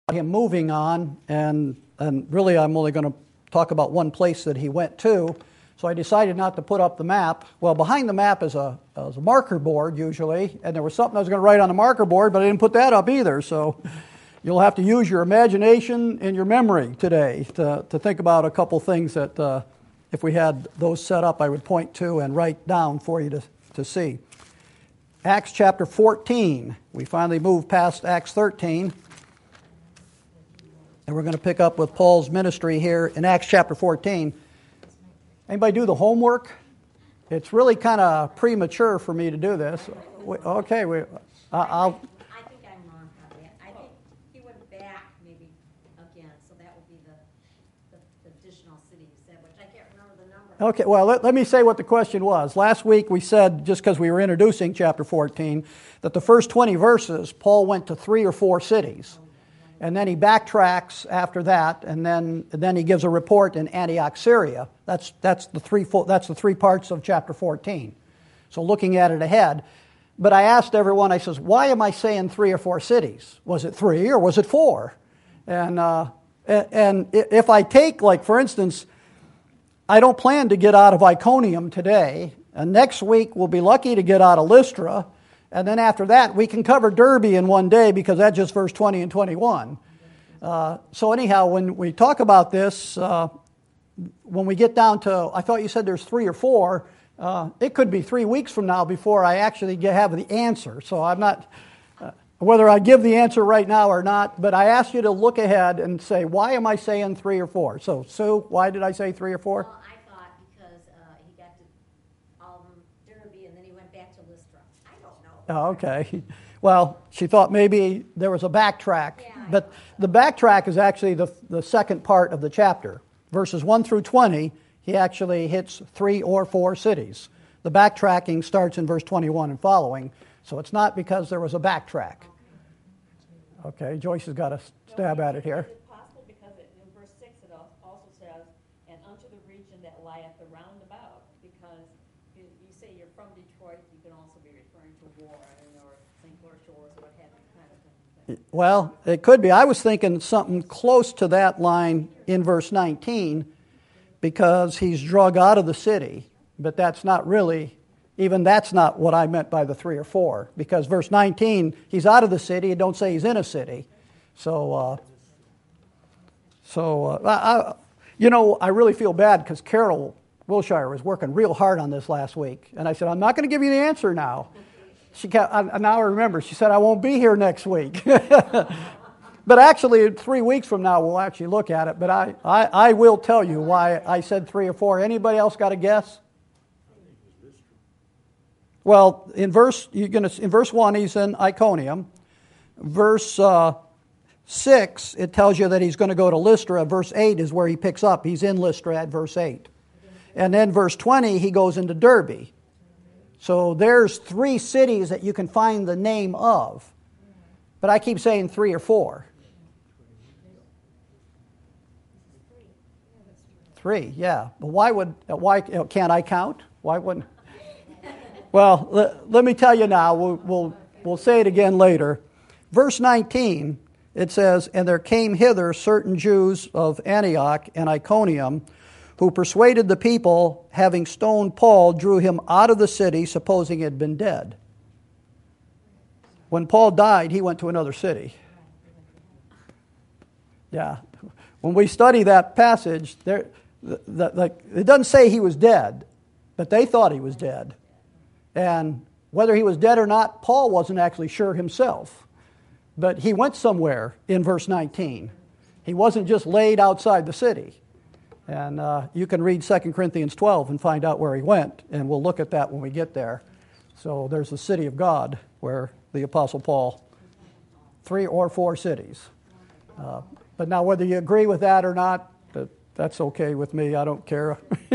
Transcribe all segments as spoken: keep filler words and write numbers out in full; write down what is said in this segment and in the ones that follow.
him moving on, and, and really I'm only going to talk about one place that he went to. So I decided not to put up the map. Well, behind the map is a, is a marker board usually, and there was something I was going to write on the marker board, but I didn't put that up either. So you'll have to use your imagination and your memory today to, to think about a couple things that uh, if we had those set up, I would point to and write down for you to, to see. Acts chapter fourteen. We finally moved past Acts thirteen. And we're going to pick up with Paul's ministry here in Acts chapter fourteen. Anybody do the homework? It's really kind of premature for me to do this. We, okay, we, uh, I'll... I think I'm wrong on that. I think he went back maybe again, so that would be the, the, the additional city you said, which I can't remember the number. Okay, well, let, let me say what the question was. Last week we said, just because we were introducing chapter fourteen, that the first twenty verses, Paul went to three or four cities. And then he backtracks after that, and then and then he gives a report in Antioch, Syria. That's that's the three that's the three parts of chapter fourteen. So looking at it ahead, but I asked everyone. I says, why am I saying three or four cities? Was it three or was it four? And uh, and if I take, like for instance, I don't plan to get out of Iconium today, and next week we'll be lucky to get out of Lystra. And then after that, we can cover Derbe in one day because that's just verse twenty and twenty-one. Uh, so anyhow, when we talk about this, uh, when we get down to, I thought you said there's three or four. Uh, it could be three weeks from now before I actually get, have the answer. So I'm not, uh, whether I give the answer right now or not, but I asked you to look ahead and say, why am I saying three or four? So Sue, why did I say three or four? Well, I thought because uh, he got to um, Derbe and then he went back to Lystra. I don't know. Oh, okay. Well, she thought maybe there was a backtrack. Yeah, but the backtrack is actually the, the second part of the chapter. Verses one through twenty, he actually hits three or four cities. The backtracking starts in verse twenty-one and following, so it's not because there was a backtrack. Okay, Joyce has got a stab at it here. Is it possible because it, in verse six it also says, and unto the region that lieth around about, because you, you say you're from Detroit, you can also be referring to Warren or Saint Clair Shores or what have you, kind of thing. Well, it could be. I was thinking something close to that line in verse nineteen because he's drug out of the city, but that's not really, even that's not what I meant by the three or four, because verse nineteen, he's out of the city, it don't say he's in a city. So, uh, so uh, I, you know, I really feel bad because Carol Wilshire was working real hard on this last week, and I said, I'm not going to give you the answer now. She kept, I, now I remember, she said, I won't be here next week. But actually, three weeks from now, we'll actually look at it. But I, I, I will tell you why I said three or four. Anybody else got a guess? Well, in verse you're gonna in verse one, he's in Iconium. Verse uh, six, it tells you that he's going to go to Lystra. Verse eight is where he picks up. He's in Lystra at verse eight. And then verse twenty, he goes into Derbe. So there's three cities that you can find the name of. But I keep saying three or four. Three, yeah. But why would, why can't I count? Why wouldn't? Well, let, let me tell you now. We'll, we'll, we'll say it again later. Verse nineteen, it says, and there came hither certain Jews of Antioch and Iconium, who persuaded the people, having stoned Paul, drew him out of the city, supposing he had been dead. When Paul died, he went to another city. Yeah. When we study that passage, there, the, the, the, it doesn't say he was dead, but they thought he was dead. And whether he was dead or not, Paul wasn't actually sure himself. But he went somewhere in verse nineteen. He wasn't just laid outside the city. And uh, you can read Second Corinthians twelve and find out where he went, and we'll look at that when we get there. So there's the city of God where the Apostle Paul, three or four cities. Uh, but now whether you agree with that or not, that, that's okay with me. I don't care.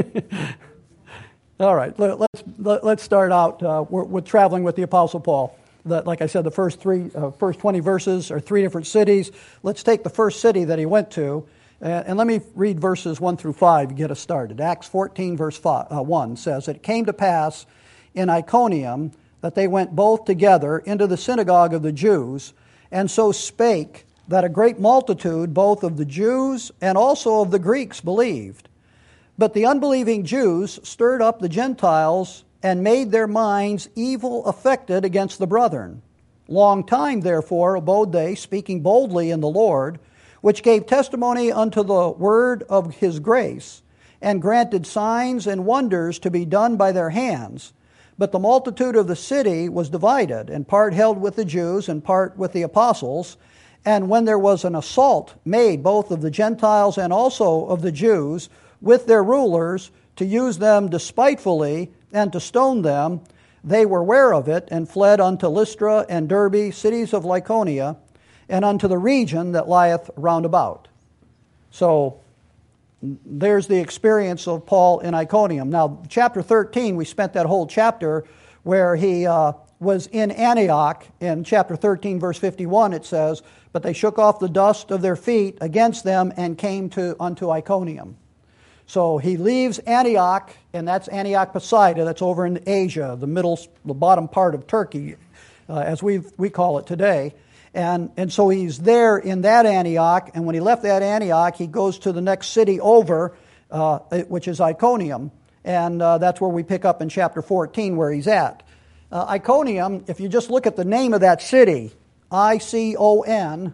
All right, let, let's let, let's start out uh, we're, with traveling with the Apostle Paul. That, like I said, the first three, uh, first twenty verses are three different cities. Let's take the first city that he went to, and, and let me read verses one through five to get us started. Acts fourteen, verse five, uh, one says, it came to pass in Iconium that they went both together into the synagogue of the Jews, and so spake that a great multitude, both of the Jews and also of the Greeks, believed. But the unbelieving Jews stirred up the Gentiles and made their minds evil affected against the brethren. Long time, therefore, abode they, speaking boldly in the Lord, which gave testimony unto the word of his grace, and granted signs and wonders to be done by their hands. But the multitude of the city was divided, and part held with the Jews, and part with the apostles. And when there was an assault made both of the Gentiles and also of the Jews with their rulers, to use them despitefully and to stone them, they were ware of it, and fled unto Lystra and Derbe, cities of Lycaonia, and unto the region that lieth round about. So there's the experience of Paul in Iconium. Now, chapter thirteen, we spent that whole chapter where he uh, was in Antioch. In chapter thirteen, verse fifty-one, it says, "But they shook off the dust of their feet against them and came to unto Iconium." So he leaves Antioch, and that's Antioch Pisidia. That's over in Asia, the middle, the bottom part of Turkey, uh, as we we call it today. And, and so he's there in that Antioch, and when he left that Antioch, he goes to the next city over, uh, which is Iconium. And uh, that's where we pick up in chapter fourteen, where he's at. Uh, Iconium, if you just look at the name of that city, I C O N,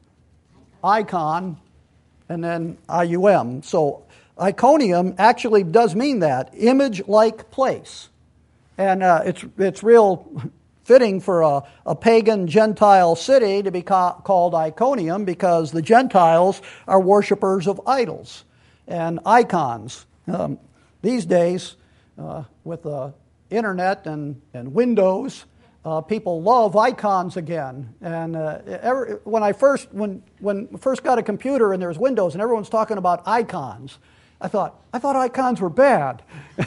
icon, and then I U M. So Iconium actually does mean that, image-like place. And uh, it's it's real fitting for a, a pagan Gentile city to be ca- called Iconium, because the Gentiles are worshipers of idols and icons. Um, these days, uh, with the internet and, and Windows, uh, people love icons again. And uh, every, when I first when when I first got a computer and there was Windows and everyone's talking about icons, I thought, I thought icons were bad.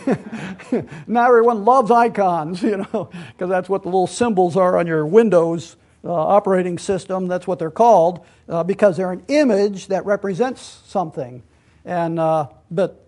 Now everyone loves icons, you know, because that's what the little symbols are on your Windows uh, operating system. That's what they're called, uh, because they're an image that represents something. And uh, but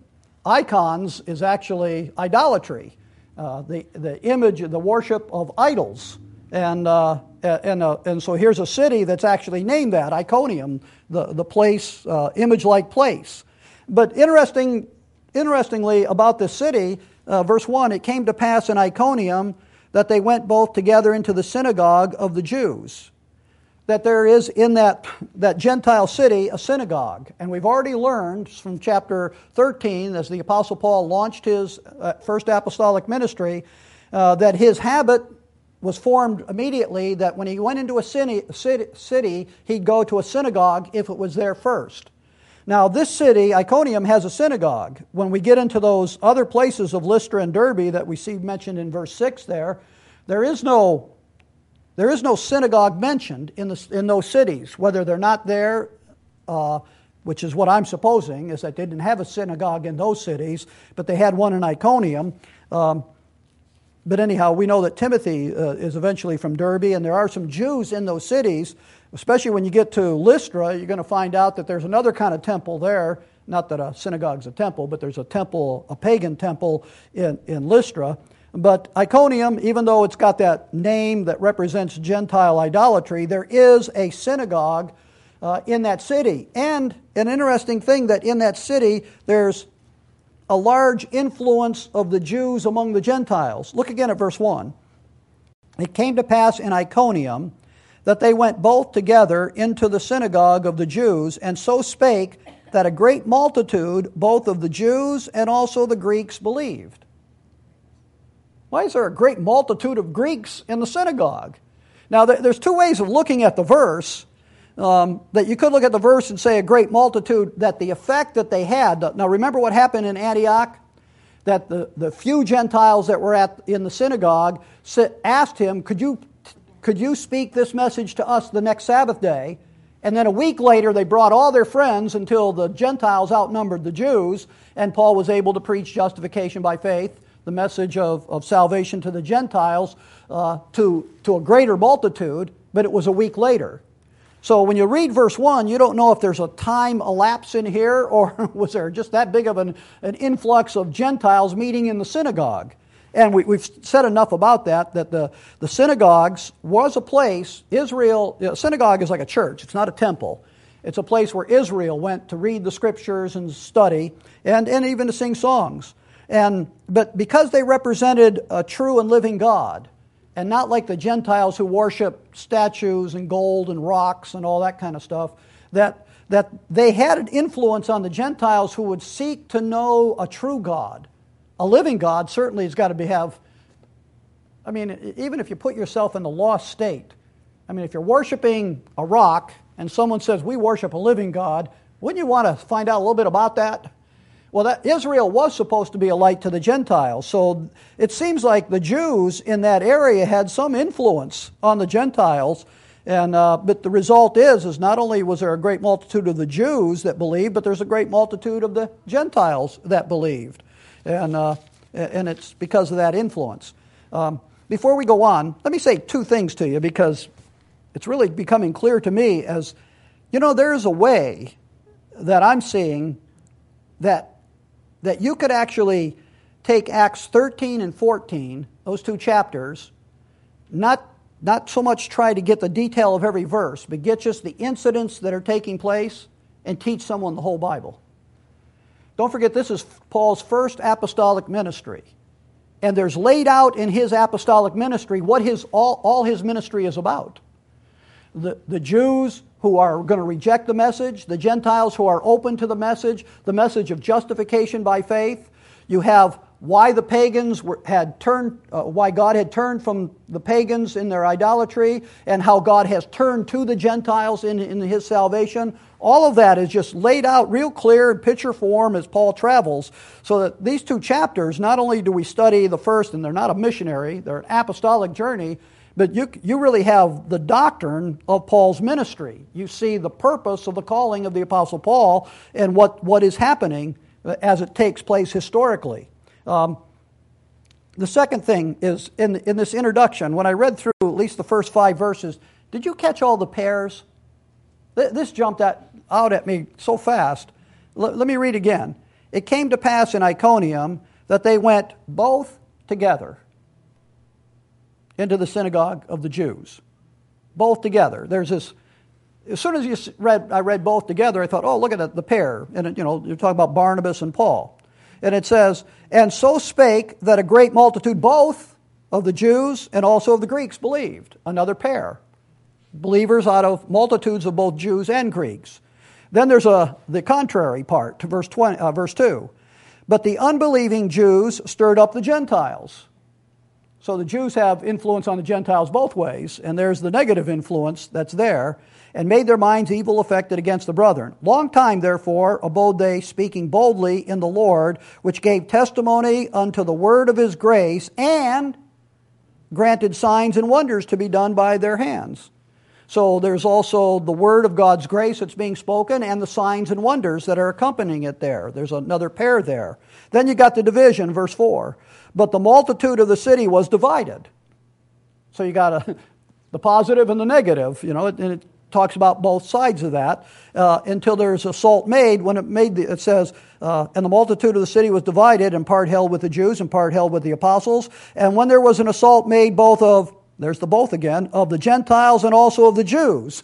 icons is actually idolatry, uh, the the image, the worship of idols. And uh, and uh, and so here's a city that's actually named that, Iconium, the the place, uh, image-like place. But interesting, interestingly about this city, uh, verse one, "It came to pass in Iconium that they went both together into the synagogue of the Jews." That there is in that, that Gentile city a synagogue. And we've already learned from chapter thirteen, as the Apostle Paul launched his uh, first apostolic ministry, uh, that his habit was formed immediately that when he went into a city, city, he'd go to a synagogue if it was there first. Now, this city, Iconium, has a synagogue. When we get into those other places of Lystra and Derbe that we see mentioned in verse six there, there is no, there is no synagogue mentioned in, the, in those cities. Whether they're not there, uh, which is what I'm supposing, is that they didn't have a synagogue in those cities, but they had one in Iconium. Um, but anyhow, we know that Timothy uh, is eventually from Derbe, and there are some Jews in those cities. Especially when you get to Lystra, you're going to find out that there's another kind of temple there. Not that a synagogue's a temple, but there's a temple, a pagan temple in, in Lystra. But Iconium, even though it's got that name that represents Gentile idolatry, there is a synagogue uh, in that city. And an interesting thing that in that city, there's a large influence of the Jews among the Gentiles. Look again at verse one. "It came to pass in Iconium that they went both together into the synagogue of the Jews, and so spake that a great multitude, both of the Jews and also the Greeks, believed." Why is there a great multitude of Greeks in the synagogue? Now, there's two ways of looking at the verse. Um, that you could look at the verse and say a great multitude, that the effect that they had. Now, remember what happened in Antioch? That the, the few Gentiles that were at in the synagogue asked him, could you Could you speak this message to us the next Sabbath day? And then a week later, they brought all their friends until the Gentiles outnumbered the Jews, and Paul was able to preach justification by faith, the message of, of salvation to the Gentiles, uh, to, to a greater multitude, but it was a week later. So when you read verse one, you don't know if there's a time elapse in here, or was there just that big of an, an influx of Gentiles meeting in the synagogue. And we, we've said enough about that, that the, the synagogues was a place, Israel, you know, synagogue is like a church, it's not a temple. It's a place where Israel went to read the scriptures and study, and, and even to sing songs. And but because they represented a true and living God, and not like the Gentiles who worship statues and gold and rocks and all that kind of stuff, that, that they had an influence on the Gentiles who would seek to know a true God. A living God certainly has got to be, have, I mean, even if you put yourself in the lost state, I mean, if you're worshiping a rock and someone says, we worship a living God, wouldn't you want to find out a little bit about that? Well, that, Israel was supposed to be a light to the Gentiles, so it seems like the Jews in that area had some influence on the Gentiles, and uh, but the result is, is not only was there a great multitude of the Jews that believed, but there's a great multitude of the Gentiles that believed, and uh, and it's because of that influence. Um, before we go on, let me say two things to you, because it's really becoming clear to me as, you know, there's a way that I'm seeing that that you could actually take Acts thirteen and fourteen, those two chapters, not, not so much try to get the detail of every verse, but get just the incidents that are taking place and teach someone the whole Bible. Don't forget, this is Paul's first apostolic ministry. And there's laid out in his apostolic ministry what his all, all his ministry is about. The, the Jews who are going to reject the message, the Gentiles who are open to the message, the message of justification by faith. You have why the pagans were, had turned, uh, why God had turned from the pagans in their idolatry, and how God has turned to the Gentiles in, in His salvation. All of that is just laid out real clear in picture form as Paul travels, so that these two chapters, not only do we study the first, and they're not a missionary, they're an apostolic journey, but you, you really have the doctrine of Paul's ministry. You see the purpose of the calling of the Apostle Paul and what, what is happening as it takes place historically. Um, the second thing is, in, in this introduction, when I read through at least the first five verses, did you catch all the pairs? This jumped at, out at me so fast. L- let me read again. It came to pass in Iconium that they went both together into the synagogue of the Jews. Both together. There's this, as soon as you read, I read both together, I thought, oh, look at the pair. And, you know, you're talking about Barnabas and Paul. And it says, and so spake that a great multitude both of the Jews and also of the Greeks believed. Another pair. Believers out of multitudes of both Jews and Greeks. Then there's a the contrary part to verse twenty, uh, verse two. But the unbelieving Jews stirred up the Gentiles. So the Jews have influence on the Gentiles both ways, and there's the negative influence that's there, and made their minds evil affected against the brethren. Long time, therefore, abode they, speaking boldly in the Lord, which gave testimony unto the word of His grace, and granted signs and wonders to be done by their hands. So there's also the word of God's grace that's being spoken, and the signs and wonders that are accompanying it there. There's another pair there. Then you got the division, verse four. But the multitude of the city was divided. So you got a, the positive and the negative, you know, and it talks about both sides of that, uh, until there's assault made. When it made, the, it says, uh, and the multitude of the city was divided, and part held with the Jews, and part held with the apostles. And when there was an assault made both of, there's the both again, of the Gentiles and also of the Jews.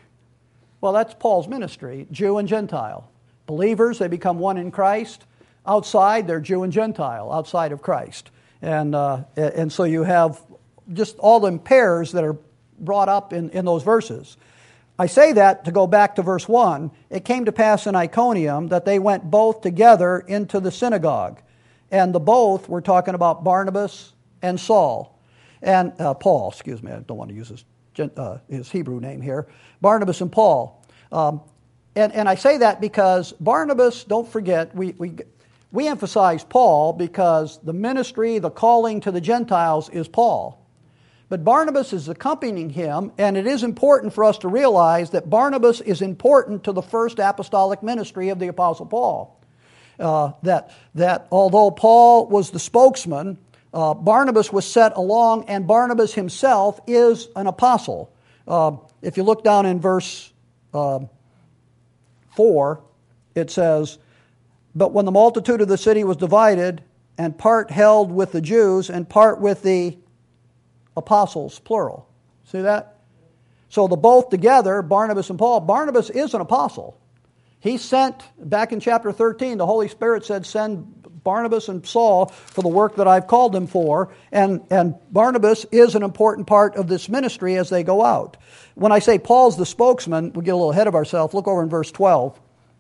Well, that's Paul's ministry, Jew and Gentile. Believers, they become one in Christ. Outside, they're Jew and Gentile, outside of Christ. And uh, and so you have just all the pairs that are brought up in, in those verses. I say that to go back to verse one. It came to pass in Iconium that they went both together into the synagogue. And the both, we're talking about Barnabas and Saul. And uh, Paul, excuse me, I don't want to use his, uh, his Hebrew name here. Barnabas and Paul. Um, and, and I say that because Barnabas, don't forget, we... we We emphasize Paul because the ministry, the calling to the Gentiles is Paul. But Barnabas is accompanying him, and it is important for us to realize that Barnabas is important to the first apostolic ministry of the Apostle Paul. Uh, that, that although Paul was the spokesman, uh, Barnabas was set along, and Barnabas himself is an apostle. Uh, if you look down in verse uh, four, it says, but when the multitude of the city was divided, and part held with the Jews, and part with the apostles, plural. See that? So the both together, Barnabas and Paul. Barnabas is an apostle. He sent, back in chapter thirteen, the Holy Spirit said, send Barnabas and Saul for the work that I've called them for. And, and Barnabas is an important part of this ministry as they go out. When I say Paul's the spokesman, we get a little ahead of ourselves. Look over in verse twelve.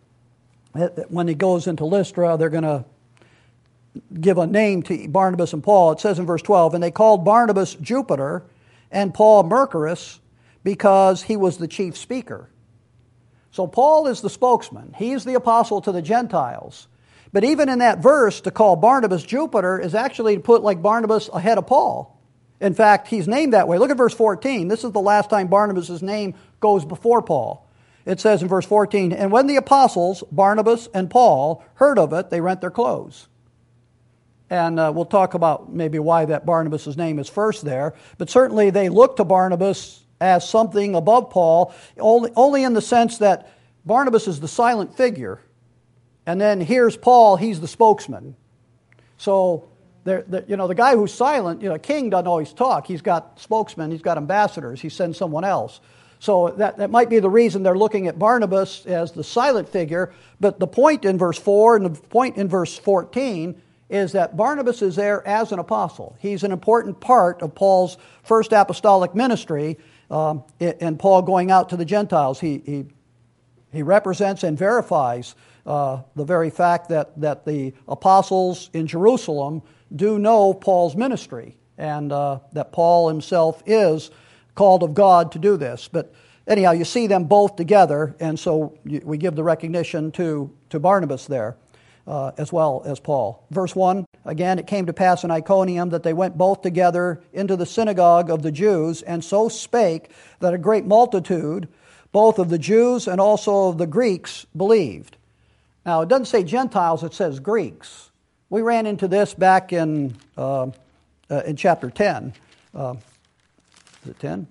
When he goes into Lystra, they're going to give a name to Barnabas and Paul. It says in verse twelve, and they called Barnabas Jupiter and Paul Mercurus because he was the chief speaker. So Paul is the spokesman. He's the apostle to the Gentiles. But even in that verse, to call Barnabas Jupiter is actually to put like Barnabas ahead of Paul. In fact, he's named that way. Look at verse fourteen. This is the last time Barnabas' name goes before Paul. It says in verse fourteen, and when the apostles, Barnabas and Paul, heard of it, they rent their clothes. And uh, we'll talk about maybe why that Barnabas' name is first there. But certainly they look to Barnabas as something above Paul, only, only in the sense that Barnabas is the silent figure. And then here's Paul, he's the spokesman. So, the, you know, the guy who's silent, you know, a king doesn't always talk. He's got spokesmen, he's got ambassadors, he sends someone else. So that, that might be the reason they're looking at Barnabas as the silent figure. But the point in verse four and the point in verse fourteen is that Barnabas is there as an apostle. He's an important part of Paul's first apostolic ministry, um, and Paul going out to the Gentiles. He, he, he represents and verifies uh, the very fact that, that the apostles in Jerusalem do know Paul's ministry, and uh, that Paul himself is called of God to do this. But anyhow, you see them both together, and so we give the recognition to, to Barnabas there. Uh, as well as Paul. Verse one, again, it came to pass in Iconium that they went both together into the synagogue of the Jews, and so spake that a great multitude, both of the Jews and also of the Greeks, believed. Now, it doesn't say Gentiles, it says Greeks. We ran into this back in, uh, uh, in chapter ten. Uh, is it ten?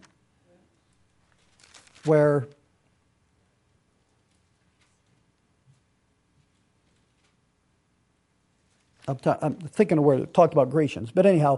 Where I'm, t- I'm thinking of where it talked about Grecians. But anyhow,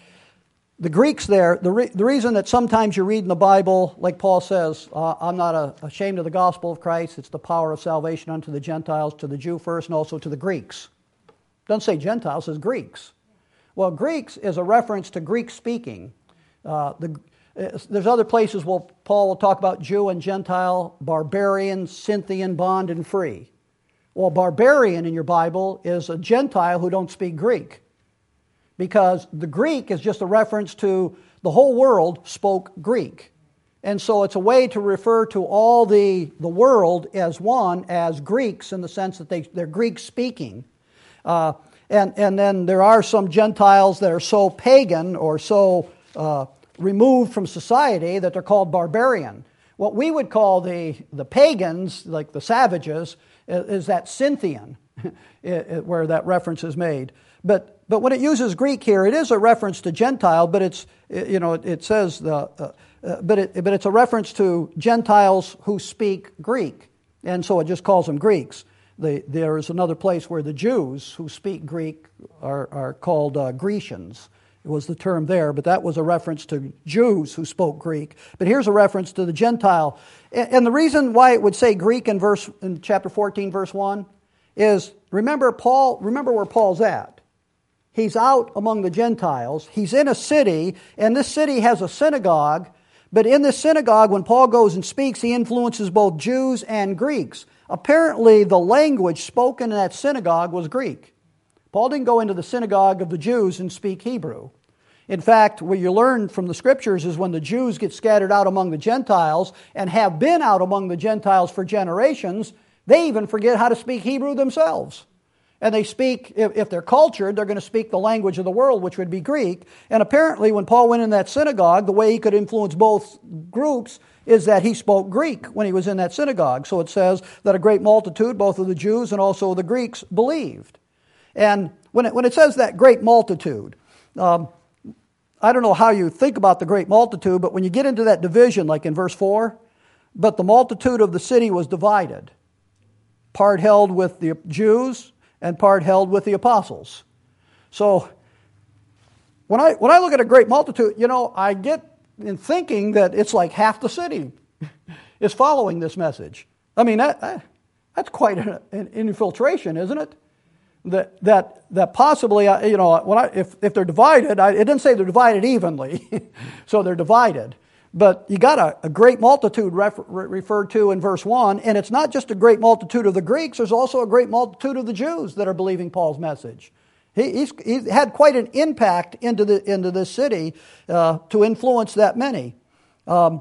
the Greeks there, the, re- the reason that sometimes you read in the Bible, like Paul says, uh, I'm not a, ashamed of the gospel of Christ. It's the power of salvation unto the Gentiles, to the Jew first, and also to the Greeks. Doesn't say Gentiles, it says Greeks. Well, Greeks is a reference to Greek speaking. Uh, the, uh, there's other places where Paul will talk about Jew and Gentile, barbarian, Scythian, bond, and free. Well, barbarian in your Bible is a Gentile who don't speak Greek, because the Greek is just a reference to the whole world spoke Greek. And so it's a way to refer to all the, the world as one, as Greeks, in the sense that they, they're Greek-speaking. Uh, and, and then there are some Gentiles that are so pagan or so uh, removed from society that they're called barbarian. What we would call the, the pagans, like the savages, is that Scythian, where that reference is made. But but when it uses Greek here, it is a reference to Gentile, but it's, you know, it, it says, the, uh, uh, but, it, but it's a reference to Gentiles who speak Greek, and so it just calls them Greeks. The, there is another place where the Jews who speak Greek are, are called uh, Grecians. It was the term there, but that was a reference to Jews who spoke Greek. But here's a reference to the Gentile. And the reason why it would say Greek in verse in chapter fourteen, verse one, is remember Paul. Remember where Paul's at. He's out among the Gentiles. He's in a city, and this city has a synagogue. But in this synagogue, when Paul goes and speaks, he influences both Jews and Greeks. Apparently, the language spoken in that synagogue was Greek. Paul didn't go into the synagogue of the Jews and speak Hebrew. In fact, what you learn from the Scriptures is when the Jews get scattered out among the Gentiles and have been out among the Gentiles for generations, they even forget how to speak Hebrew themselves. And they speak, if, if they're cultured, they're going to speak the language of the world, which would be Greek. And apparently, when Paul went in that synagogue, the way he could influence both groups is that he spoke Greek when he was in that synagogue. So it says that a great multitude, both of the Jews and also the Greeks, believed. And when it, when it says that great multitude, um, I don't know how you think about the great multitude, but when you get into that division, like in verse four, but the multitude of the city was divided. Part held with the Jews and part held with the apostles. So when I when I look at a great multitude, you know, I get in thinking that it's like half the city is following this message. I mean, that, that's quite an, an infiltration, isn't it? That that that possibly, you know, when I if if they're divided, I, it didn't say they're divided evenly, so they're divided. But you got a, a great multitude refer, referred to in verse one, and it's not just a great multitude of the Greeks. There's also a great multitude of the Jews that are believing Paul's message. He he's, he had quite an impact into the into this city uh, to influence that many. Um,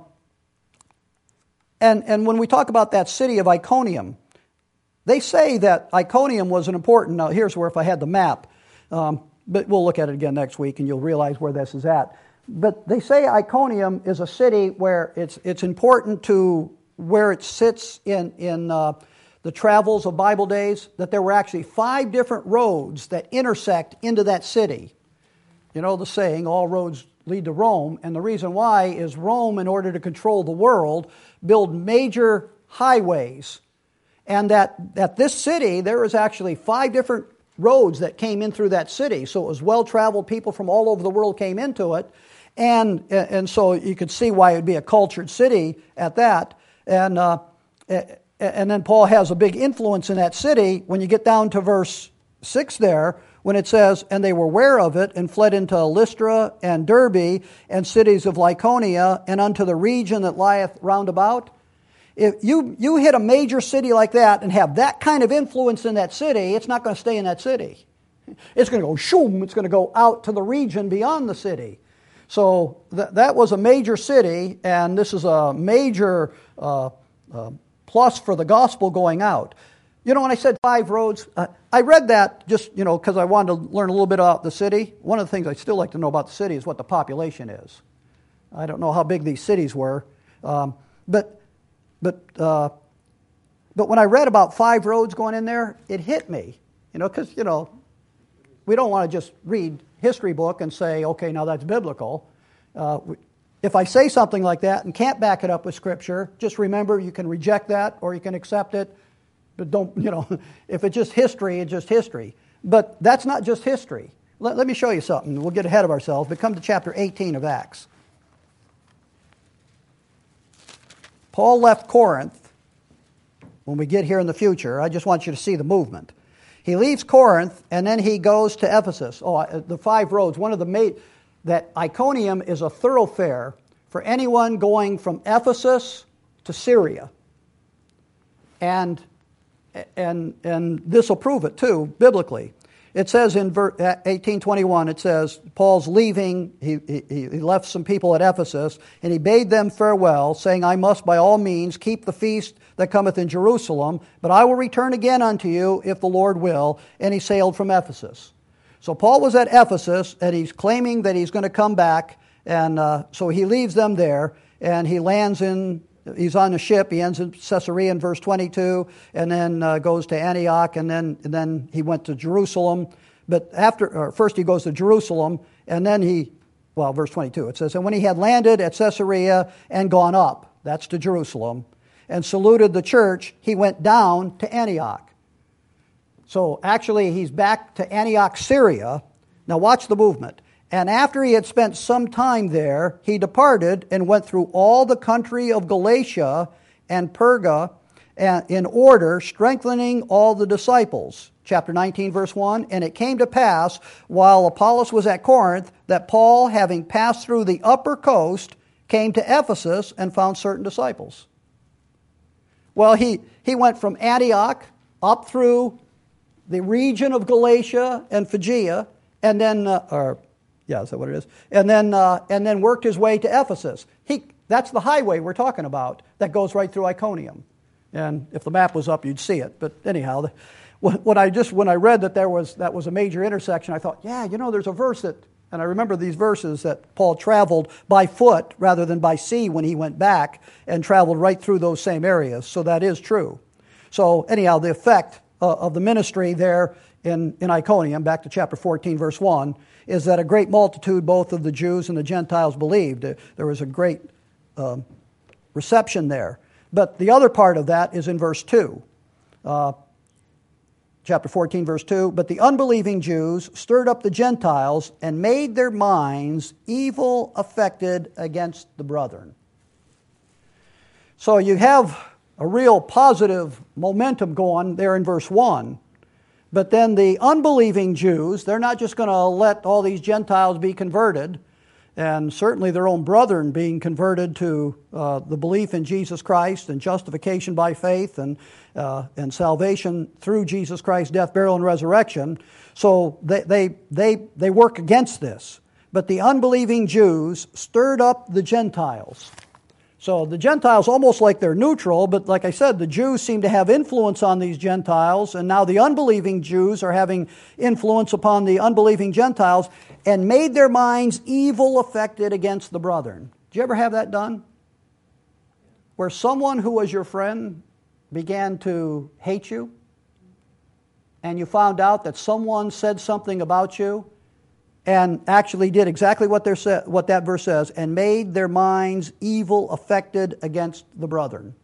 and and when we talk about that city of Iconium, they say that Iconium was an important. Now here's where if I had the map, um, but we'll look at it again next week, and you'll realize where this is at. But they say Iconium is a city where it's it's important to where it sits in in uh, the travels of Bible days, that there were actually five different roads that intersect into that city. You know the saying, all roads lead to Rome, and the reason why is Rome, in order to control the world, built major highways, and that at this city there was actually five different roads that came in through that city. So it was well-traveled. People from all over the world came into it. And and so you could see why it would be a cultured city at that. And uh, and then Paul has a big influence in that city when you get down to verse six there, when it says, and they were aware of it and fled into Lystra and Derbe and cities of Lycaonia and unto the region that lieth round about. If you, you hit a major city like that and have that kind of influence in that city, it's not going to stay in that city. It's going to go shoom, it's going to go out to the region beyond the city. So th- that was a major city, and this is a major uh, uh, plus for the gospel going out. You know, when I said five roads, uh, I read that just, you know, because I wanted to learn a little bit about the city. One of the things I still like to know about the city is what the population is. I don't know how big these cities were, um, but but uh, but when I read about five roads going in there, it hit me, you know, because, you know, we don't want to just read history book and say, okay, now that's biblical. Uh, if I say something like that and can't back it up with Scripture, just remember you can reject that or you can accept it, but don't, you know, if it's just history, it's just history. But that's not just history. Let, let me show you something. We'll get ahead of ourselves, but come to chapter eighteen of Acts. Paul left Corinth. When we get here in the future, I just want you to see the movement. He leaves Corinth, and then he goes to Ephesus. Oh, the five roads. One of the main, that Iconium is a thoroughfare for anyone going from Ephesus to Syria. And and and this will prove it too, biblically. It says in eighteen twenty-one, it says, Paul's leaving, he, he, he left some people at Ephesus, and he bade them farewell, saying, I must by all means keep the feast that cometh in Jerusalem, but I will return again unto you, if the Lord will. And he sailed from Ephesus. So Paul was at Ephesus, and he's claiming that he's going to come back, and uh, so he leaves them there, and he lands in, he's on a ship, he ends in Caesarea in verse twenty-two, and then uh, goes to Antioch, and then and then he went to Jerusalem. But after, or first he goes to Jerusalem, and then he, well, verse twenty-two, it says, and when he had landed at Caesarea and gone up, that's to Jerusalem, and saluted the church, he went down to Antioch. So actually he's back to Antioch, Syria. Now watch the movement. And after he had spent some time there, he departed and went through all the country of Galatia and Perga in order, strengthening all the disciples. Chapter nineteen, verse one, and it came to pass, while Apollos was at Corinth, that Paul, having passed through the upper coast, came to Ephesus and found certain disciples. Well, he, he went from Antioch up through the region of Galatia and Phrygia, and then, uh, or yeah, is that what it is? And then, uh, and then worked his way to Ephesus. He, that's the highway we're talking about that goes right through Iconium. And if the map was up, you'd see it. But anyhow, the, when I just when I read that there was that was a major intersection, I thought, yeah, you know, there's a verse that, and I remember these verses that Paul traveled by foot rather than by sea when he went back, and traveled right through those same areas. So that is true. So anyhow, the effect uh, of the ministry there in, in Iconium, back to chapter fourteen, verse one, is that a great multitude, both of the Jews and the Gentiles, believed. There was a great um, reception there. But the other part of that is in verse two. Uh, chapter fourteen, verse two, but the unbelieving Jews stirred up the Gentiles and made their minds evil affected against the brethren. So you have a real positive momentum going there in verse one. But then the unbelieving Jews, they're not just going to let all these Gentiles be converted, and certainly their own brethren being converted to uh, the belief in Jesus Christ and justification by faith and uh, and salvation through Jesus Christ's death, burial, and resurrection. So they, they, they, they work against this. But the unbelieving Jews stirred up the Gentiles. So the Gentiles almost like they're neutral, but like I said, the Jews seem to have influence on these Gentiles, and now the unbelieving Jews are having influence upon the unbelieving Gentiles, and made their minds evil affected against the brethren. Did you ever have that done? Where someone who was your friend began to hate you, and you found out that someone said something about you, and actually did exactly what, they're sa- what that verse says, and made their minds evil affected against the brethren.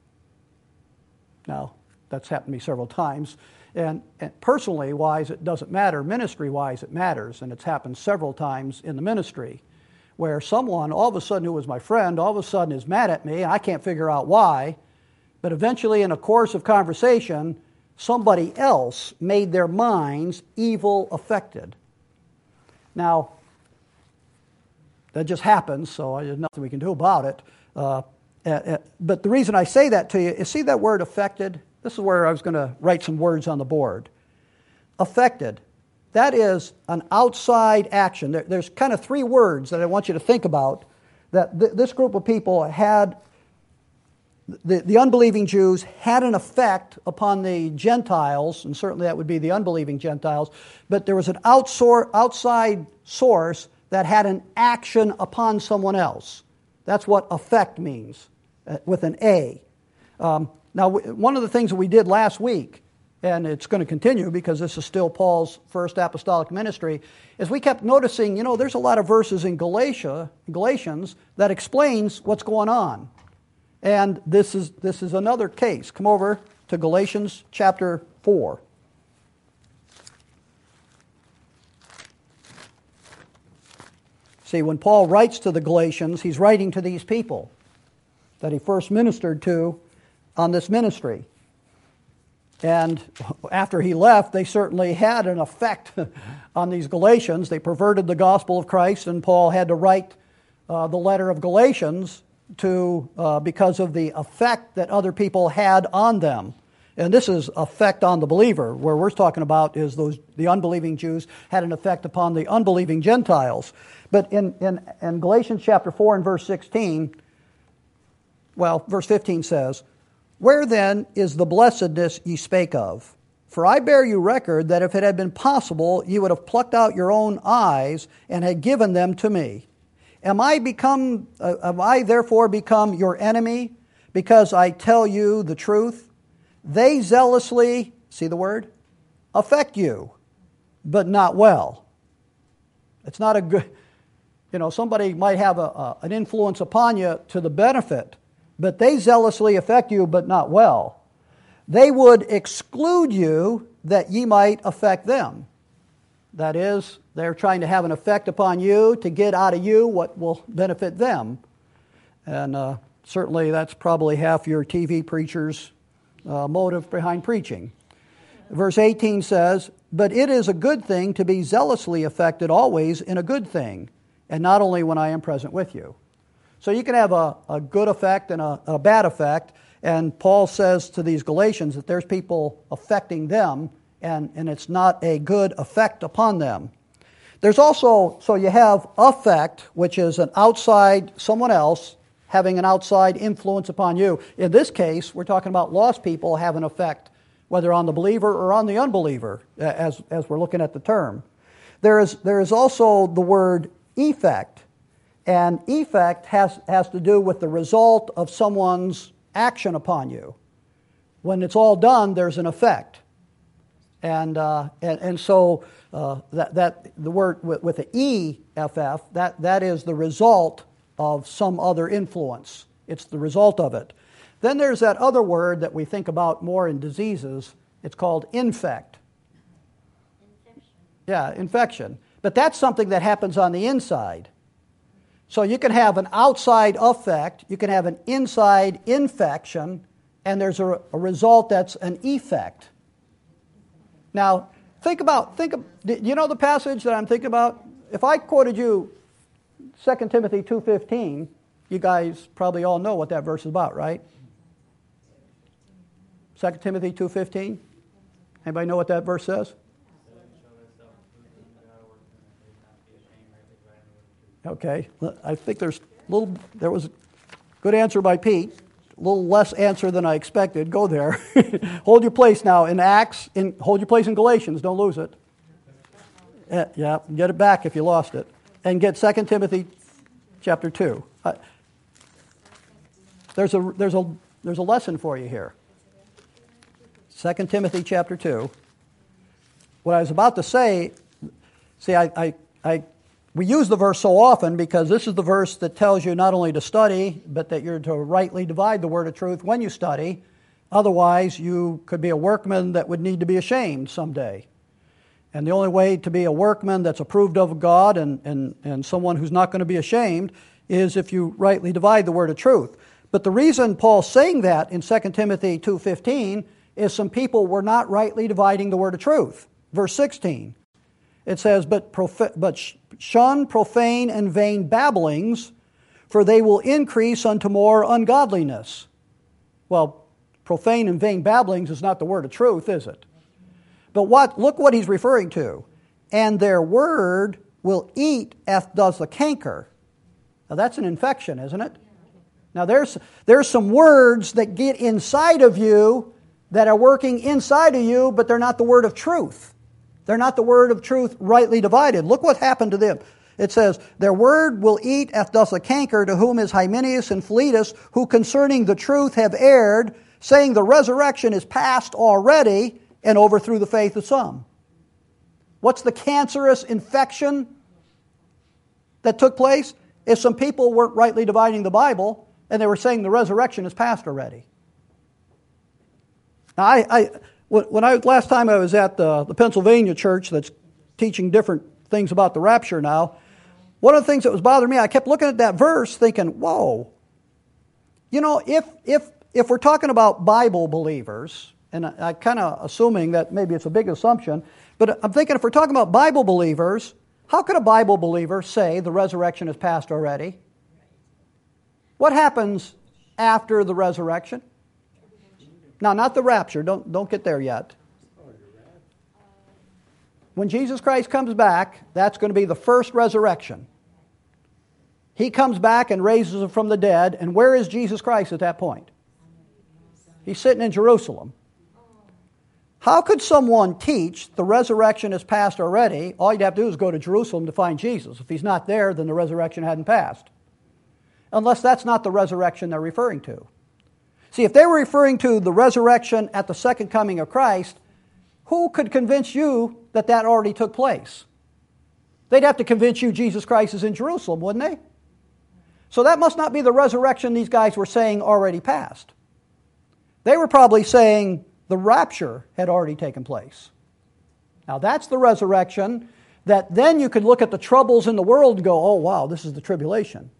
Now, that's happened to me several times. And, and personally wise, it doesn't matter. Ministry wise, it matters. And it's happened several times in the ministry where someone, all of a sudden who was my friend, all of a sudden is mad at me, and I can't figure out why. But eventually, in a course of conversation, somebody else made their minds evil affected. Now, that just happens, so there's nothing we can do about it. Uh, uh, but the reason I say that to you is, see that word affected? This is where I was going to write some words on the board. Affected. That is an outside action. There, there's kind of three words that I want you to think about that th- this group of people had, the, the unbelieving Jews had an effect upon the Gentiles, and certainly that would be the unbelieving Gentiles, but there was an outsor- outside source that had an action upon someone else. That's what affect means, uh, with an A. Um, now, w- one of the things that we did last week, and it's going to continue because this is still Paul's first apostolic ministry, is we kept noticing, you know, there's a lot of verses in Galatia, Galatians that explains what's going on. And this is this is another case. Come over to Galatians chapter four. See, when Paul writes to the Galatians, he's writing to these people that he first ministered to on this ministry. And after he left, they certainly had an effect on these Galatians. They perverted the gospel of Christ, and Paul had to write uh, the letter of Galatians to uh, because of the effect that other people had on them. And this is effect on the believer. Where we're talking about is those the unbelieving Jews had an effect upon the unbelieving Gentiles. But in, in, in Galatians chapter four and verse sixteen, well, verse fifteen says, "Where then is the blessedness ye spake of? For I bear you record that if it had been possible, ye would have plucked out your own eyes and had given them to me. Am I become? Uh, am I therefore become your enemy because I tell you the truth? They zealously," see the word, "affect you, but not well." It's not a good, you know, somebody might have a, a, an influence upon you to the benefit, but they zealously affect you, but not well. They would exclude you that ye might affect them. That is, they're trying to have an effect upon you to get out of you what will benefit them. And uh, certainly that's probably half your T V preacher's uh, motive behind preaching. Verse eighteen says, "But it is a good thing to be zealously affected always in a good thing, and not only when I am present with you." So you can have a, a good effect and a, a bad effect. And Paul says to these Galatians that there's people affecting them, and, and it's not a good effect upon them. There's also, so you have affect, which is an outside, someone else having an outside influence upon you. In this case, we're talking about lost people have an effect, whether on the believer or on the unbeliever, as, as we're looking at the term. There is, there is also the word effect. And effect has, has to do with the result of someone's action upon you. When it's all done, there's an effect. And uh, and, and so uh, that, that the word with, with the E F F, that, that is the result of some other influence. It's the result of it. Then there's that other word that we think about more in diseases, It's called infect. Infection. Yeah, infection. But that's something that happens on the inside. So you can have an outside effect, you can have an inside infection, and there's a, a result that's an effect. Now, think about, think of, do you know the passage that I'm thinking about? If I quoted you Second Timothy two fifteen, you guys probably all know what that verse is about, right? Second Timothy two fifteen? Anybody know what that verse says? Okay, I think there's a little, there was a good answer by Pete, a little less answer than I expected. Go there. Hold your place now in Acts, in, hold your place in Galatians, don't lose it. Uh, yeah, get it back if you lost it. And get Second Timothy chapter two. Uh, there's a there's a there's a lesson for you here. Second Timothy chapter two. What I was about to say, see, I, I, I we use the verse so often because this is the verse that tells you not only to study, but that you're to rightly divide the word of truth when you study. Otherwise, you could be a workman that would need to be ashamed someday. And the only way to be a workman that's approved of God and, and, and someone who's not going to be ashamed is if you rightly divide the word of truth. But the reason Paul's saying that in Second Timothy two fifteen is some people were not rightly dividing the word of truth. Verse sixteen, it says, but, prof- but shun profane and vain babblings, for they will increase unto more ungodliness. Well, profane and vain babblings is not the word of truth, is it? But what? Look what he's referring to. And their word will eat as does the canker. Now that's an infection, isn't it? Now there's there's some words that get inside of you that are working inside of you, but they're not the word of truth. They're not the word of truth rightly divided. Look what happened to them. It says, their word will eat as does the canker, to whom is Hymenaeus and Philetus, who concerning the truth have erred, saying the resurrection is past already, and overthrew the faith of some. What's the cancerous infection that took place? Is some people weren't rightly dividing the Bible, and they were saying the resurrection is past already. Now, I, I when I last time I was at the, the Pennsylvania church that's teaching different things about the rapture now, one of the things that was bothering me, I kept looking at that verse thinking, whoa, you know, if if if we're talking about Bible believers, and I, I kind of assuming that maybe it's a big assumption, but I'm thinking if we're talking about Bible believers, how could a Bible believer say the resurrection is past already? What happens after the resurrection? Now, not the rapture. Don't, don't get there yet. When Jesus Christ comes back, that's going to be the first resurrection. He comes back and raises them from the dead. And where is Jesus Christ at that point? He's sitting in Jerusalem. How could someone teach the resurrection is past already? All you'd have to do is go to Jerusalem to find Jesus. If he's not there, then the resurrection hadn't passed. Unless that's not the resurrection they're referring to. See, if they were referring to the resurrection at the second coming of Christ, who could convince you that that already took place? They'd have to convince you Jesus Christ is in Jerusalem, wouldn't they? So that must not be the resurrection these guys were saying already passed. They were probably saying the rapture had already taken place. Now that's the resurrection that then you could look at the troubles in the world and go, oh wow, this is the tribulation.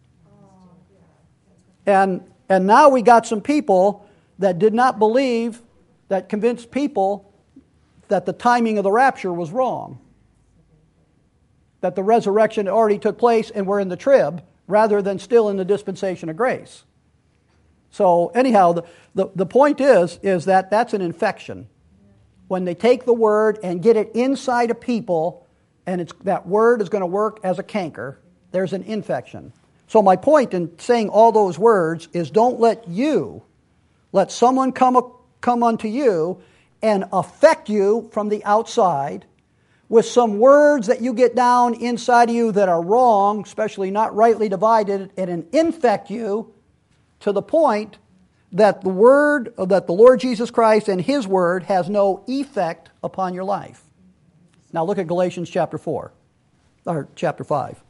And and now we got some people that did not believe, that convinced people that the timing of the rapture was wrong. That the resurrection already took place and we're in the trib rather than still in the dispensation of grace. So anyhow, the, the, the point is, is that that's an infection. When they take the word and get it inside of people, and it's, that word is going to work as a canker, there's an infection. So my point in saying all those words is don't let you, let someone come, come unto you and affect you from the outside with some words that you get down inside of you that are wrong, especially not rightly divided, and infect you to the point that the word, that the Lord Jesus Christ and His word has no effect upon your life. Now look at Galatians chapter four, or chapter five.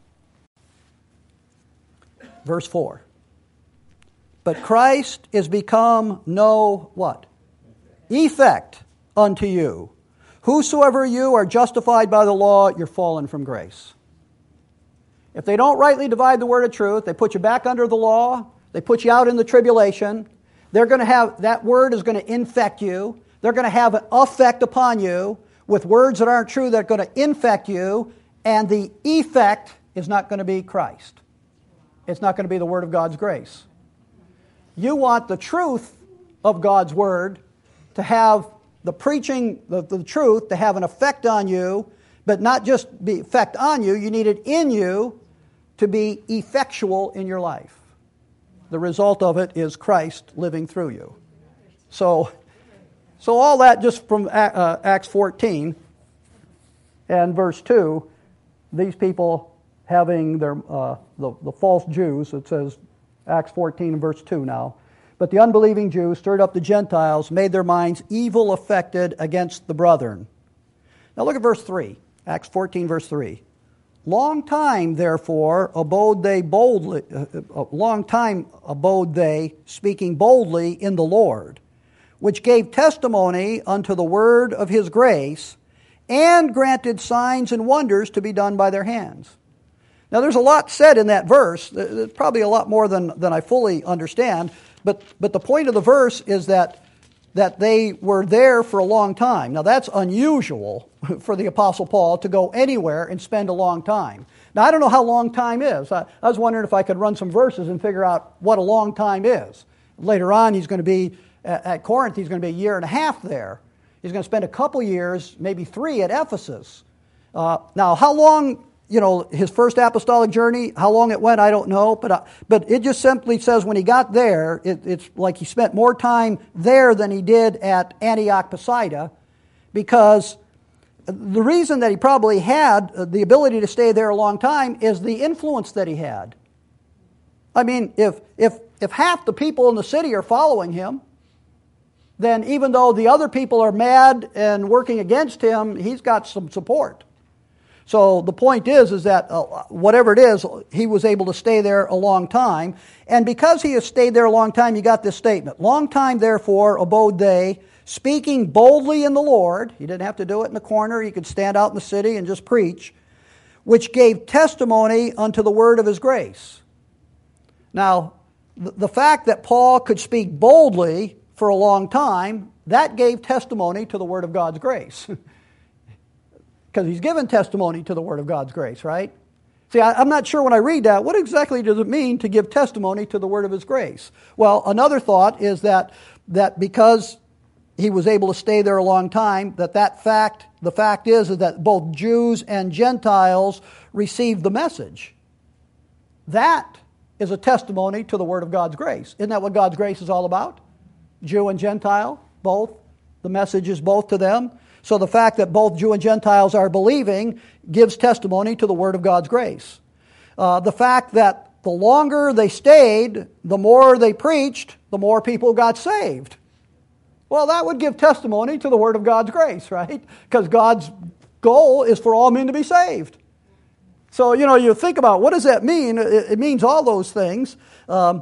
Verse four. But Christ is become no what? Effect unto you. Whosoever you are justified by the law, you're fallen from grace. If they don't rightly divide the word of truth, they put you back under the law, they put you out in the tribulation, they're going to have, that word is going to infect you. They're going to have an effect upon you with words that aren't true that are going to infect you, and the effect is not going to be Christ. It's not going to be the word of God's grace. You want the truth of God's word to have the preaching, the, the truth, to have an effect on you, but not just be effect on you, you need it in you to be effectual in your life. The result of it is Christ living through you. So, so all that just from uh, Acts fourteen and verse two, these people having their uh, the, the false Jews, it says Acts fourteen and verse two now. But the unbelieving Jews stirred up the Gentiles, made their minds evil affected against the brethren. Now look at verse three, Acts fourteen verse three. Long time, therefore, abode they boldly, uh, a long time abode they, speaking boldly in the Lord, which gave testimony unto the word of his grace, and granted signs and wonders to be done by their hands. Now there's a lot said in that verse. There's probably a lot more than, than I fully understand, but, but the point of the verse is that that they were there for a long time. Now that's unusual for the Apostle Paul to go anywhere and spend a long time. Now I don't know how long time is. I, I was wondering if I could run some verses and figure out what a long time is. Later on he's going to be at, at Corinth, he's going to be a year and a half there. He's going to spend a couple years, maybe three at Ephesus. Uh, now how long, you know, his first apostolic journey, how long it went, I don't know. But uh, but it just simply says when he got there, it, it's like he spent more time there than he did at Antioch Pisidia, because the reason that he probably had the ability to stay there a long time is the influence that he had. I mean, if if if half the people in the city are following him, then even though the other people are mad and working against him, he's got some support. So the point is, is that uh, whatever it is, he was able to stay there a long time. And because he has stayed there a long time, you got this statement. Long time, therefore, abode they, speaking boldly in the Lord. He didn't have to do it in the corner. He could stand out in the city and just preach. Which gave testimony unto the word of his grace. Now, the fact that Paul could speak boldly for a long time, that gave testimony to the word of God's grace. Because he's given testimony to the word of God's grace, right? See, I, I'm not sure when I read that, what exactly does it mean to give testimony to the word of his grace? Well, another thought is that that because he was able to stay there a long time, that that fact, the fact is, is that both Jews and Gentiles received the message. That is a testimony to the word of God's grace. Isn't that what God's grace is all about? Jew and Gentile, both. The message is both to them. So the fact that both Jew and Gentiles are believing gives testimony to the word of God's grace. Uh, the fact that the longer they stayed, the more they preached, the more people got saved. Well, that would give testimony to the word of God's grace, right? Because God's goal is for all men to be saved. So, you know, you think about what does that mean? It, it means all those things. Um,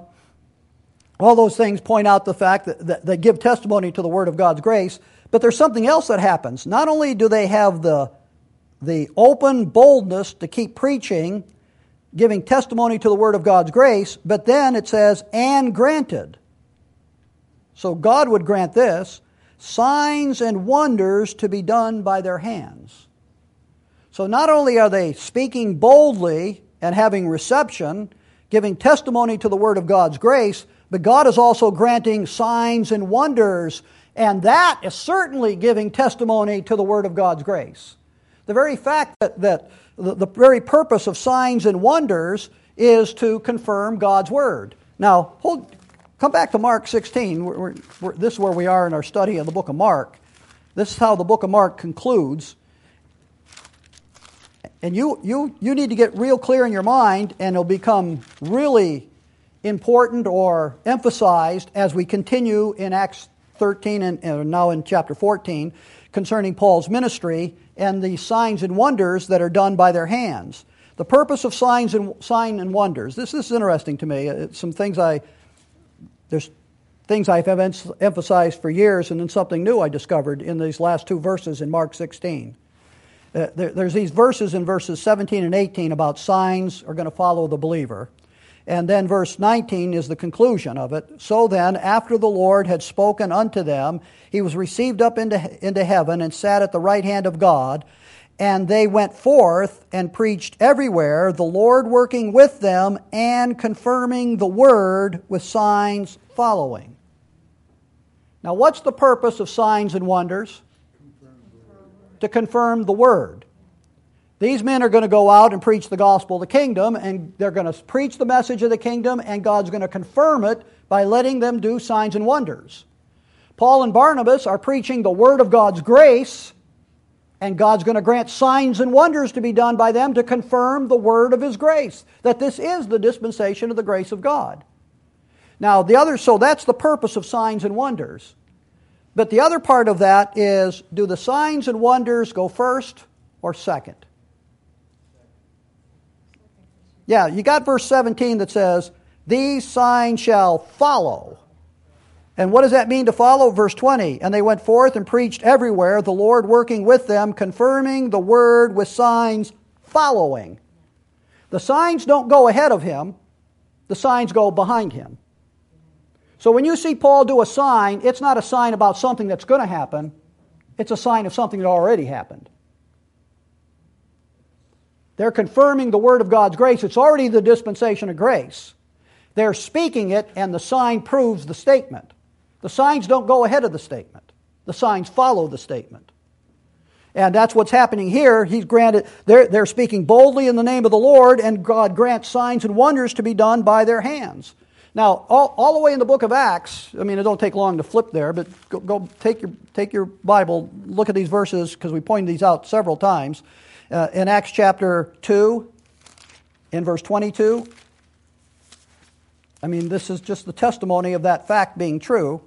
all those things point out the fact that, that they give testimony to the word of God's grace. But there's something else that happens. Not only do they have the, the open boldness to keep preaching, giving testimony to the word of God's grace, but then it says, and granted. So God would grant this, signs and wonders to be done by their hands. So not only are they speaking boldly and having reception, giving testimony to the word of God's grace, but God is also granting signs and wonders. And that is certainly giving testimony to the word of God's grace. The very fact that, that the, the very purpose of signs and wonders is to confirm God's word. Now, hold, come back to Mark sixteen. We're, we're, we're, this is where we are in our study of the book of Mark. This is how the book of Mark concludes. And you, you, you need to get real clear in your mind, and it'll become really important or emphasized as we continue in Acts thirteen and, and now in chapter fourteen concerning Paul's ministry and the signs and wonders that are done by their hands. The purpose of signs and sign and wonders. This, this is interesting to me. It's some things I there's things I've emphasized for years, and then something new I discovered in these last two verses in Mark sixteen. Uh, there, there's these verses in verses seventeen and eighteen about signs are going to follow the believer. And then verse nineteen is the conclusion of it. So then, after the Lord had spoken unto them, he was received up into, into heaven and sat at the right hand of God. And they went forth and preached everywhere, the Lord working with them and confirming the word with signs following. Now, what's the purpose of signs and wonders? To confirm the word. These men are going to go out and preach the gospel of the kingdom, and they're going to preach the message of the kingdom, and God's going to confirm it by letting them do signs and wonders. Paul and Barnabas are preaching the word of God's grace, and God's going to grant signs and wonders to be done by them to confirm the word of His grace, that this is the dispensation of the grace of God. Now, the other, so that's the purpose of signs and wonders. But the other part of that is, do the signs and wonders go first or second? Yeah, you got verse seventeen that says, these signs shall follow. And what does that mean to follow? Verse twenty, and they went forth and preached everywhere, the Lord working with them, confirming the word with signs following. The signs don't go ahead of him, the signs go behind him. So when you see Paul do a sign, it's not a sign about something that's going to happen, it's a sign of something that already happened. They're confirming the word of God's grace. It's already the dispensation of grace. They're speaking it, and the sign proves the statement. The signs don't go ahead of the statement. The signs follow the statement. And that's what's happening here. He's granted, they're, they're speaking boldly in the name of the Lord, and God grants signs and wonders to be done by their hands. Now, all, all the way in the book of Acts, I mean, it don't take long to flip there, but go, go take your take your Bible, look at these verses, because we pointed these out several times. Uh, in Acts chapter two, in verse twenty-two, I mean, this is just the testimony of that fact being true.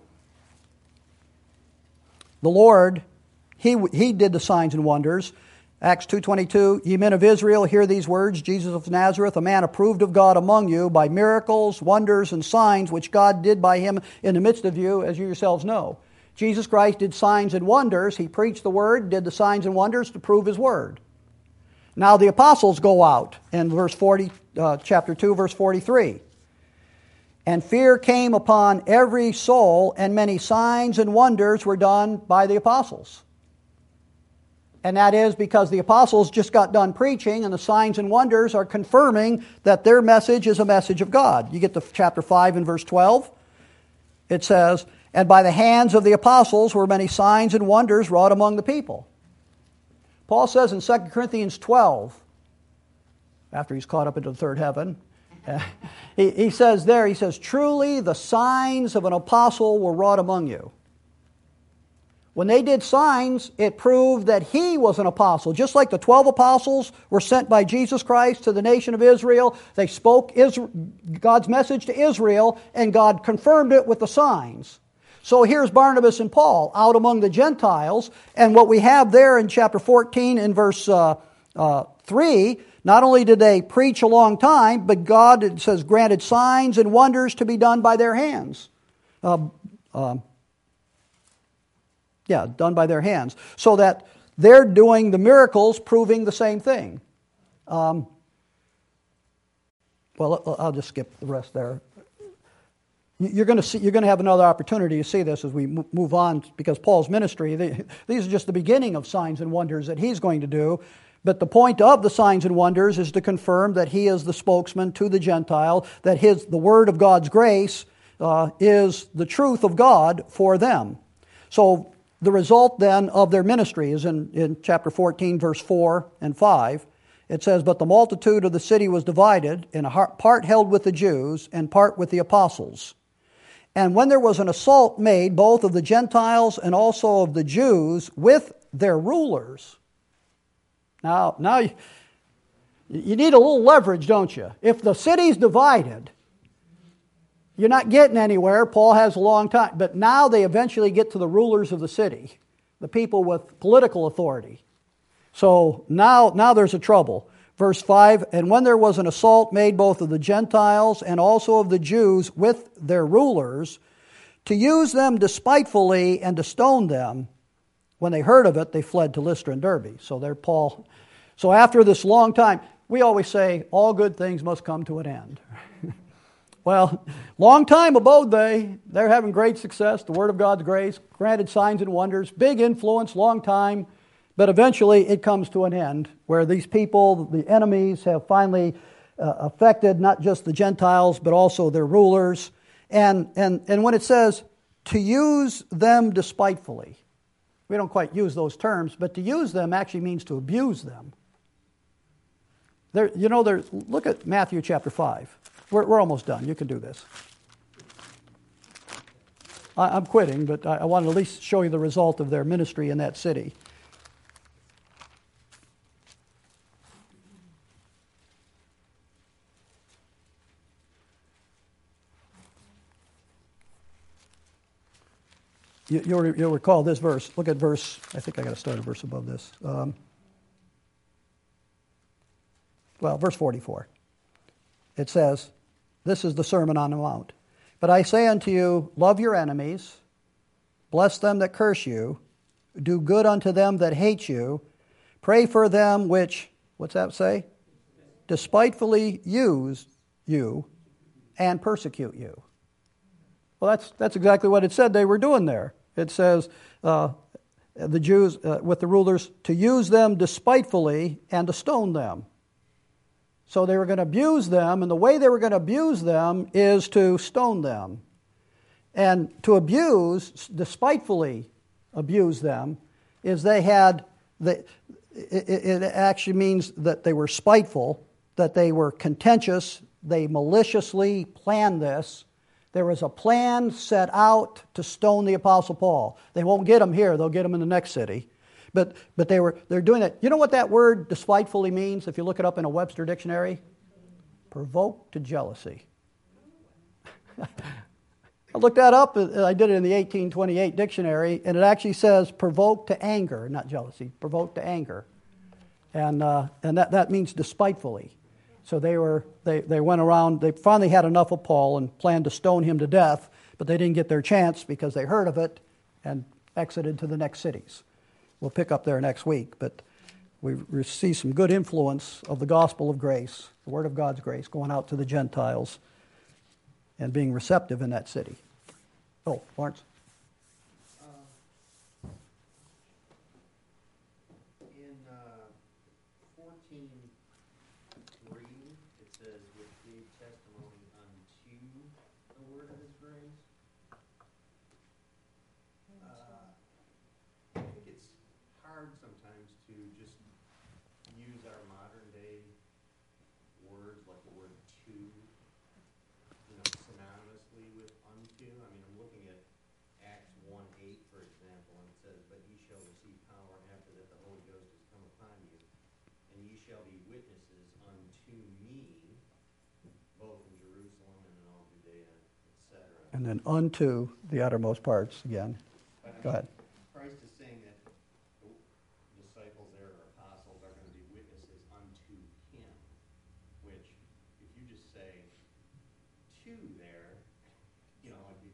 The Lord, He He did the signs and wonders. Acts two twenty-two, ye men of Israel, hear these words, Jesus of Nazareth, a man approved of God among you by miracles, wonders, and signs, which God did by Him in the midst of you, as you yourselves know. Jesus Christ did signs and wonders. He preached the word, did the signs and wonders to prove His word. Now the apostles go out in verse forty, uh, chapter two, verse forty-three. And fear came upon every soul, and many signs and wonders were done by the apostles. And that is because the apostles just got done preaching, and the signs and wonders are confirming that their message is a message of God. You get to chapter five and verse twelve. It says, and by the hands of the apostles were many signs and wonders wrought among the people. Paul says in Second Corinthians twelve, after he's caught up into the third heaven, uh, he, he says there, he says, truly the signs of an apostle were wrought among you. When they did signs, it proved that he was an apostle. Just like the twelve apostles were sent by Jesus Christ to the nation of Israel, they spoke Israel, God's message to Israel, and God confirmed it with the signs. So here's Barnabas and Paul out among the Gentiles, and what we have there in chapter fourteen in verse uh, uh, three, not only did they preach a long time, but God, it says, granted signs and wonders to be done by their hands. Uh, uh, yeah, done by their hands. So that they're doing the miracles proving the same thing. Um, well, I'll just skip the rest there. You're going to see. You're going to have another opportunity to see this as we move on, because Paul's ministry, they, these are just the beginning of signs and wonders that he's going to do. But the point of the signs and wonders is to confirm that he is the spokesman to the Gentile, that his the word of God's grace uh, is the truth of God for them. So the result then of their ministry is in, in chapter fourteen, verse four and five. It says, but the multitude of the city was divided, in a part held with the Jews and part with the apostles. And when there was an assault made, both of the Gentiles and also of the Jews, with their rulers. Now, now you, you need a little leverage, don't you? If the city's divided, you're not getting anywhere. Paul has a long time. But now they eventually get to the rulers of the city, the people with political authority. So now, now there's a trouble. Verse five, and when there was an assault made both of the Gentiles and also of the Jews with their rulers, to use them despitefully and to stone them. When they heard of it, they fled to Lystra and Derbe. So there Paul. So after this long time, we always say, all good things must come to an end. Well, long time abode they. They're having great success. The word of God's grace, granted signs and wonders, big influence, long time. But eventually it comes to an end where these people, the enemies, have finally uh, affected not just the Gentiles, but also their rulers. And, and, and when it says to use them despitefully, we don't quite use those terms, but to use them actually means to abuse them. There, you know, there. Look at Matthew chapter five. We're, we're almost done. You can do this. I, I'm quitting, but I, I want to at least show you the result of their ministry in that city. You, you'll, you'll recall this verse. Look at verse. I think I got to start a verse above this. Um, well, verse forty-four. It says, this is the Sermon on the Mount. But I say unto you, love your enemies, bless them that curse you, do good unto them that hate you, pray for them which, what's that say? Despitefully use you and persecute you. Well, that's that's exactly what it said they were doing there. It says, uh, the Jews, uh, with the rulers, to use them despitefully and to stone them. So they were going to abuse them, and the way they were going to abuse them is to stone them. And to abuse, despitefully abuse them, is they had, the, it, it actually means that they were spiteful, that they were contentious, they maliciously planned this. There was a plan set out to stone the Apostle Paul. They won't get him here, they'll get him in the next city. But but they were they're doing it. You know what that word despitefully means if you look it up in a Webster dictionary? Provoke to jealousy. I looked that up. I did it in the eighteen twenty-eight dictionary, and it actually says provoke to anger, not jealousy. Provoke to anger, and uh, and that, that means despitefully. So they were they, they went around. They finally had enough of Paul and planned to stone him to death, but they didn't get their chance because they heard of it and exited to the next cities. We'll pick up there next week, but we see some good influence of the gospel of grace, the word of God's grace, going out to the Gentiles and being receptive in that city. Oh, Lawrence? Uh, in uh, fourteen three, it says, which gave testimony unto the word of his grace. Uh, I think it's hard sometimes to just use our modern day words like the word to, you know, synonymously with unto. I mean, I'm looking at Acts one eight, for example, and it says, but ye shall receive power after that the Holy Ghost has come upon you, and ye shall be witnesses unto me, both in Jerusalem and in all Judea, et cetera. And then unto the uttermost parts again. But, I Go mean, ahead. Christ is saying that the disciples there, or apostles, are going to be witnesses unto him, which, if you just say to there, you know, it,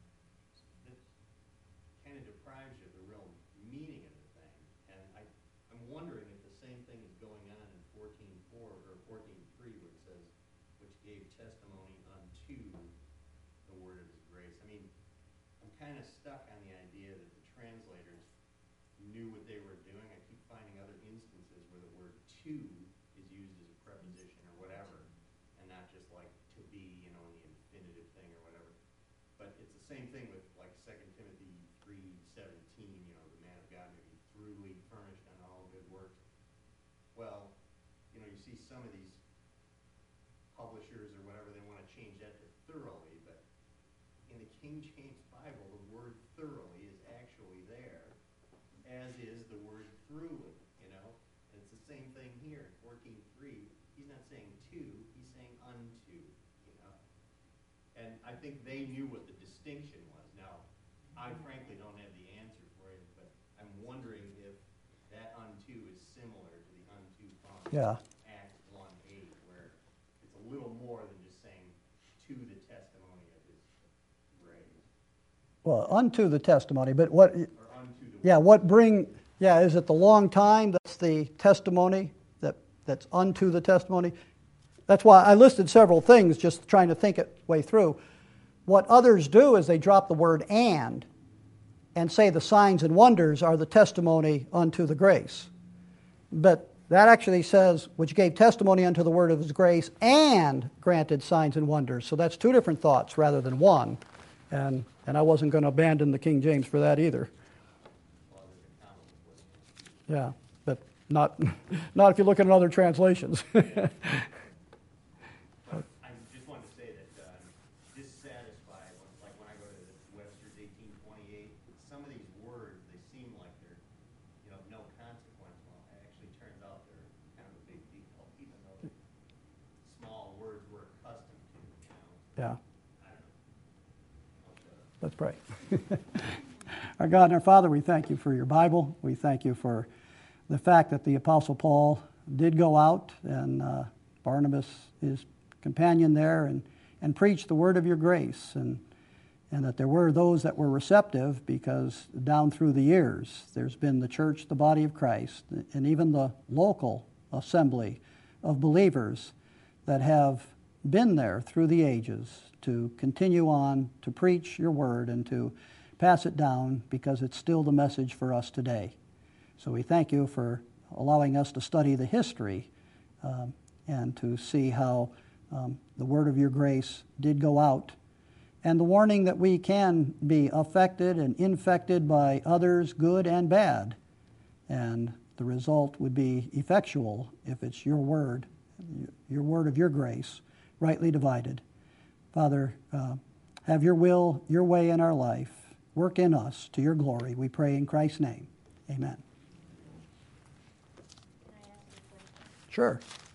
it kind of deprives you of the real meaning of the thing. And I, I'm wondering if the same thing is going on in fourteen four or fourteen three, where it says, which gave testimony unto the word of his grace. I mean, I'm kind of stuck on the idea that the translators knew what they were doing. I keep finding other instances where the word to is used as a preposition or whatever, and not just like to be, you know, in the infinitive thing or whatever. But it's the same thing with like Second Timothy three seventeen, you know, the man of God may be thoroughly furnished on all good works. Well, you know, you see some of these publishers or whatever, they want to change that to thoroughly, but in the King James Bible, the word thoroughly is actually there, as is the word throughly, you know? And it's the same thing here in fourteen three. He's not saying to, he's saying unto, you know? And I think they knew what the distinction was. Now, I frankly don't have the answer for it, but I'm wondering if that unto is similar to the unto from Yeah. Acts one eight, where it's a little more than just saying to the testimony of his grace. Well, unto the testimony, but what, or unto the. yeah, what bring, yeah, is it the long time that's the testimony, that, that's unto the testimony? That's why I listed several things, just trying to think it way through. What others do is they drop the word and, and say the signs and wonders are the testimony unto the grace. But that actually says, which gave testimony unto the word of his grace and granted signs and wonders. So that's two different thoughts rather than one. And and I wasn't going to abandon the King James for that either. Yeah, but not not if you look at other translations. But I just wanted to say that uh, dissatisfied, when- like when I go to Webster's eighteen twenty-eight, some of these words, they seem like they're, you know, no consequence. Well, it actually turns out they're kind of a big deal, even though they're small words we're accustomed to, you know. Yeah, I don't know. I'll shut up. let's pray. Our God and our Father, we thank you for your Bible. We thank you for the fact that the Apostle Paul did go out, and uh, Barnabas, his companion there, and, and preached the word of your grace, and, and that there were those that were receptive, because down through the years there's been the church, the body of Christ, and even the local assembly of believers that have been there through the ages to continue on to preach your word and to pass it down, because it's still the message for us today. So we thank you for allowing us to study the history um, and to see how um, the word of your grace did go out, and the warning that we can be affected and infected by others, good and bad, and the result would be effectual if it's your word, your word of your grace, rightly divided. Father, uh, have your will, your way in our life. Work in us to your glory. We pray in Christ's name. Amen. Can I ask you a question? Sure.